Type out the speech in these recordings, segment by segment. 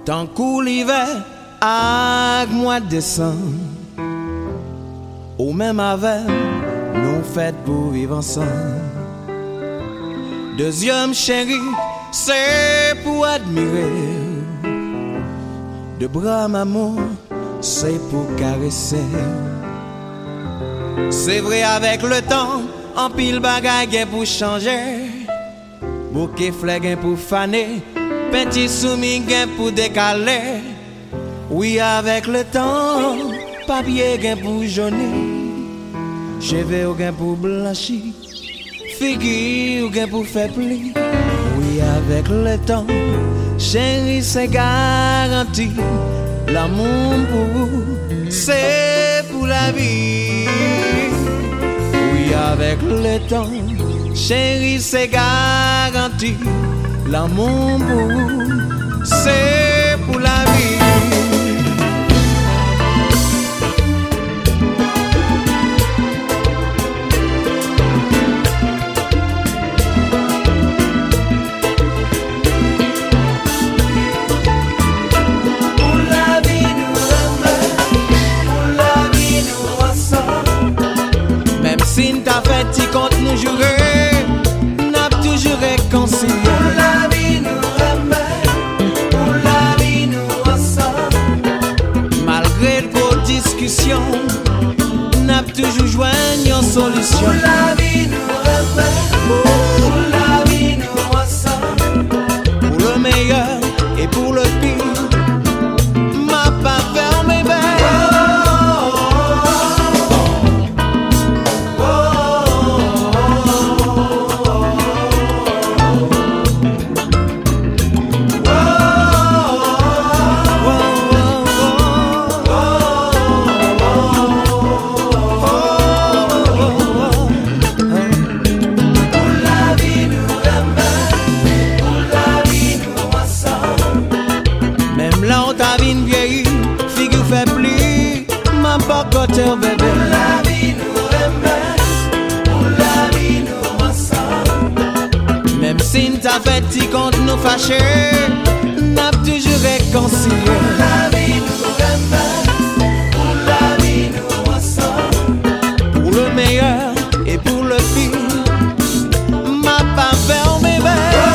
Tant qu'ou l'hiver ak mois de décembre, ou même avec nous fêtes pour vivre ensemble. Deuxième chéri, c'est pour admirer. De bras maman, c'est pour caresser. C'est vrai avec le temps, en pile bagaille gain pour changer. Bouquet fleur gain pour faner, petit soumis gain pour décaler. Oui avec le temps, papier gain pour jaunir, cheveux gain pour blanchir, figure gain pour faire pli. Oui avec le temps, chérie c'est garanti. L'amour pour vous, c'est pour la vie. Oui avec le temps, chérie c'est garanti. L'amour pour vous, c'est pour la vie. Si t'as fait ti compte nous jurer, n'a toujours réconcilié. Pour la vie nous remet, pour la vie nous ensemble. Malgré de vos discussions, n'a toujours joint une solution. Pour la vie nous remet, pour la vie nous ensemble. Pour le meilleur et pour le pire, m'a pas fermé vers. Pour la vie nous remet, pour la vie nous ensemble. Même si t'as fait ti compte nous fâcher, n'a toujours réconcilié. Pour la vie nous remet, pour la vie nous ensemble. Pour le meilleur et pour le pire, m'a pas fermé vers.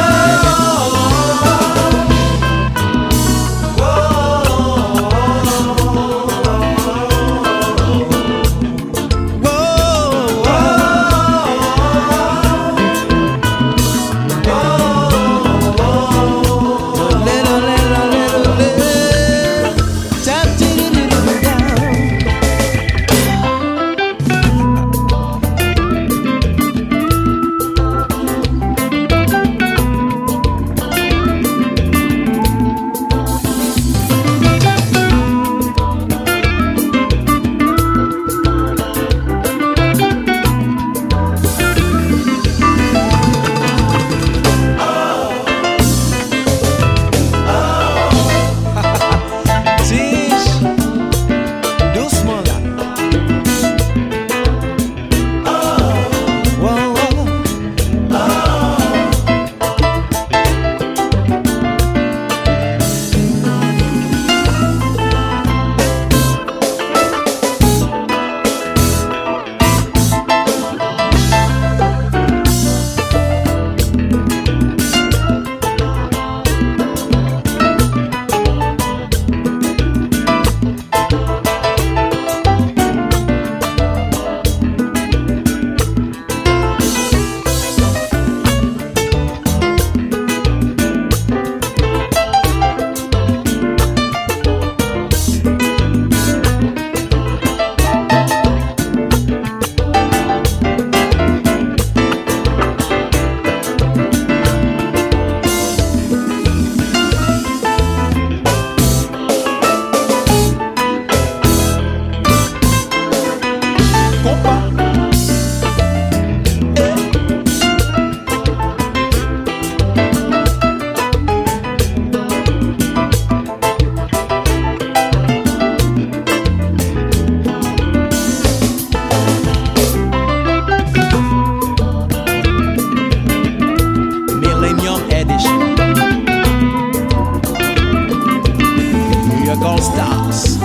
New York All Stars.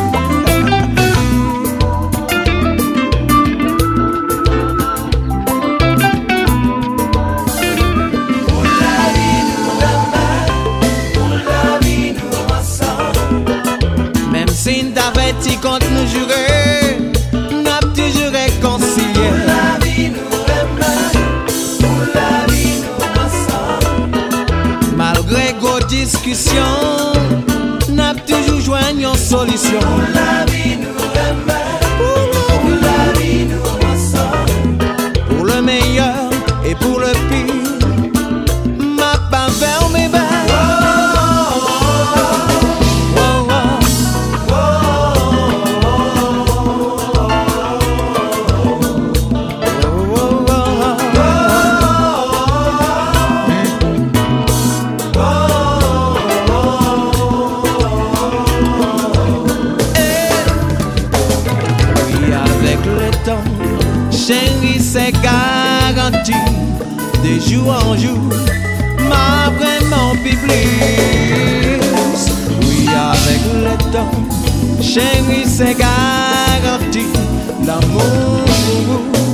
Même si t'avais dit contre nous jurer, n'a toujours réconcilié. La vie nous remet, pour la vie nous ensemble. Malgré gros discussions, n'a toujours joint une solution. La vie nous remet, pour la vie nous ensemble. Pour le meilleur et pour le pire, ma pas vers mes bains. Chérie, c'est garanti, de jour en jour, m'a vraiment publié. Oui, avec le temps, chérie, c'est garanti, l'amour.